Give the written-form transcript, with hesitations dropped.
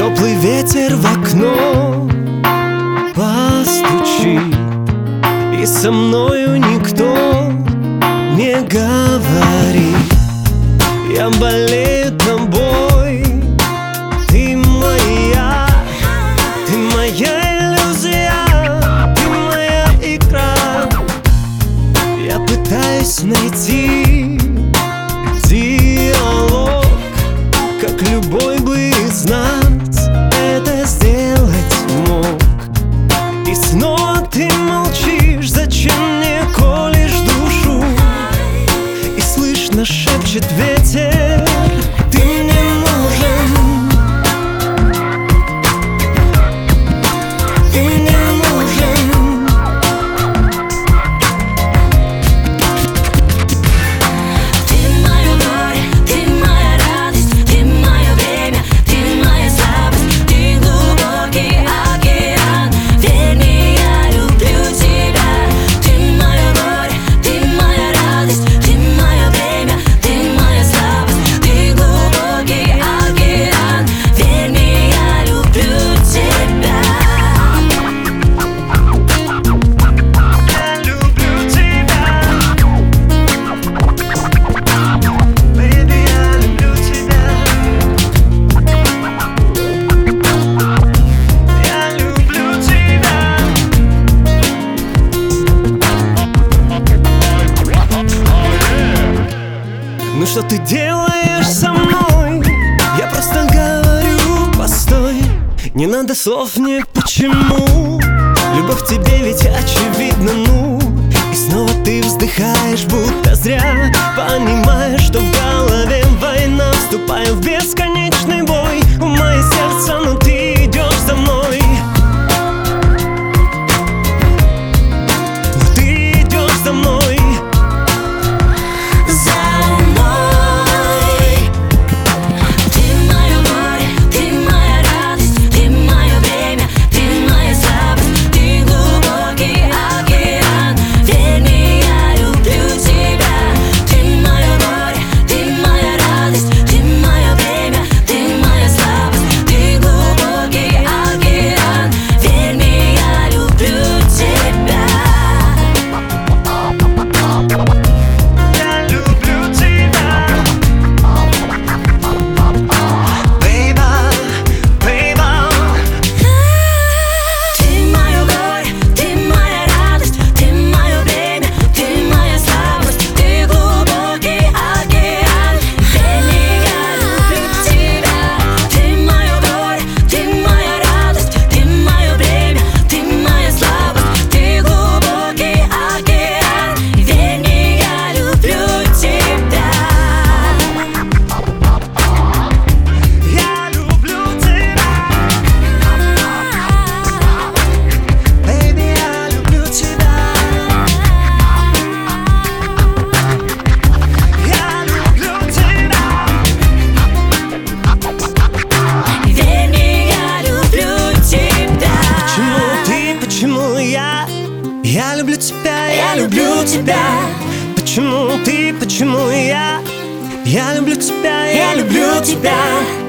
теплый ветер в окно постучи, и со мною никто не говори. Я болею тобой, ты моя иллюзия, ты моя игра. Я пытаюсь найти диалог, как любой бы из нас это сделать мог. И снова ты молчишь, зачем мне колешь душу? И слышно шепчет ветер: ты мне нужен, ты мне нужен. Ты моё горе, ты моя радость, ты моё время, ты моя слабость, ты глубокий океан. Верь мне, я люблю тебя. Ты моё горе, ты моя радость, ты моё время, ты моя слабость, ты глубокий океан. Верь мне, я люблю тебя. Я люблю тебя, baby, я люблю тебя. Я люблю тебя. Ну что ты делаешь со мной? Я просто говорю, постой. Не надо слов, не почему. Любовь к тебе ведь очевидна, ну. И снова ты вздыхаешь, будто зря, понимая, что в голове война. Вступаю в бесконечный бой, в мое сердце, но ты идешь за мной. Но ты идешь за мной. За мной. Ты моё горе, ты моя радость, ты моё время, ты моя слабость, ты глубокий океан. Верь мне, я люблю тебя. Ты моё горе, ты моя радость, ты моё время, ты моя слабость, ты глубокий океан. Верь мне, я люблю тебя. Я люблю тебя, baby, baby. Ты моё горе, ты моя радость, ты моё время, ты моя слабость, ты глубокий океан. Верь мне, я люблю тебя. Ты моё горе, ты моя радость, ты моё время, ты моя слабость, ты глубокий океан. Верь мне, я люблю тебя. Я люблю тебя, baby, я люблю тебя. Я люблю тебя. Верь мне, я люблю тебя. Почему ты, почему я? Я люблю тебя, я люблю тебя. Почему ты, почему я? Я люблю тебя, я люблю тебя.